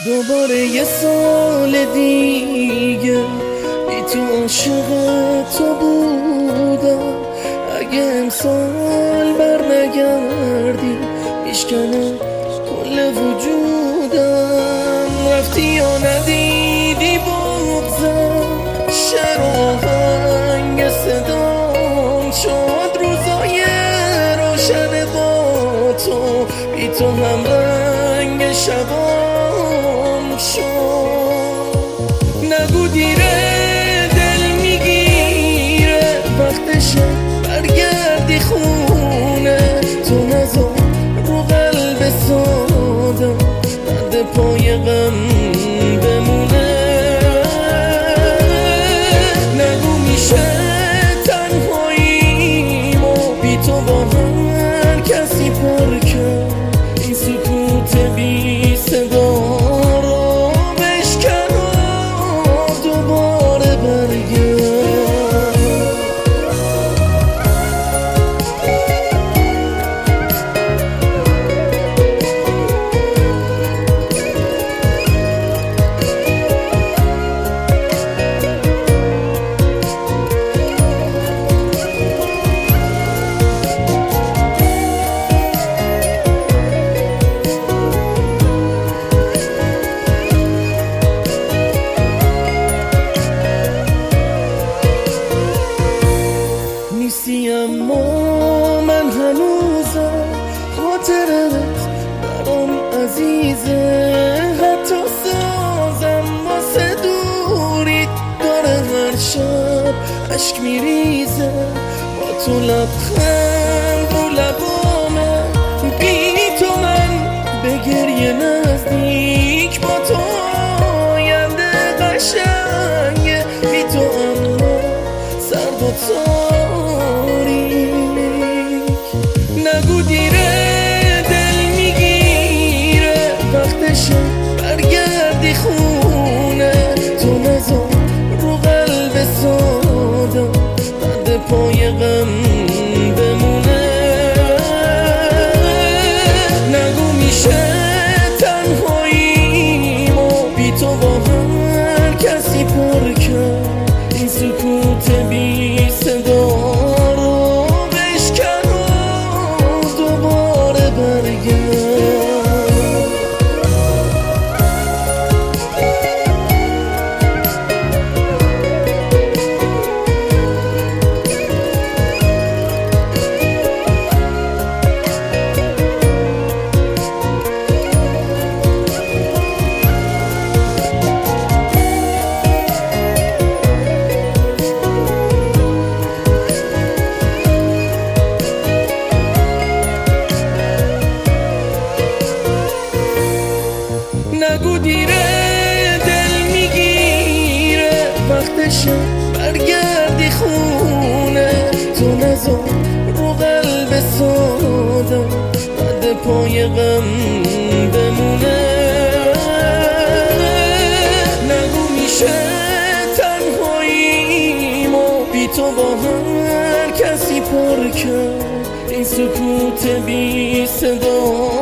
دوباره یه سال دیگه بی تو عاشق تو بودم. اگه امسال بر نگردی میشکنه کل وجودم. رفتی یا ندیدی بغضم، شعر و آهنگ صدام شد روزای روشن با تو. بی تو هم رنگ شبام شد. نگو دیره دل میگیره، وقتشه برگردی خونه. تو نذار رو قلب سادم درد پای غم بمونه. نگو میشه تنهاییم و بی تو با هر کسی پر کرد. این سکوت بی صدا رو بشکن و دوباره برگرد. نیستی اما من هنوزم، خاطرت برام عزیزه. حتی سازم واسه دوری داره هر شب عشق میریزه. با تو لبخند رو لبامه، بی تو من به گریه نزدیک. با تو آینده قشنگه، بی تو اما سرد و تاریک. نگو دیره دل میگیره، وقتشه برگردی خونه. تو نذار رو قلب سادم درد پای غم بمونه. نگو میشه تنهاییم و بی تو با هر کسی پر کرد. این سکوت بی صدا رو بشکن و دوباره برگرد. نگو دیره دل میگیره، وقتشه برگردی خونه. تو نذار رو قلب سادم درد پای غم بمونه. نگو میشه تنهاییم و بی تو با هر کسی پر کرد. این سکوت بی صدا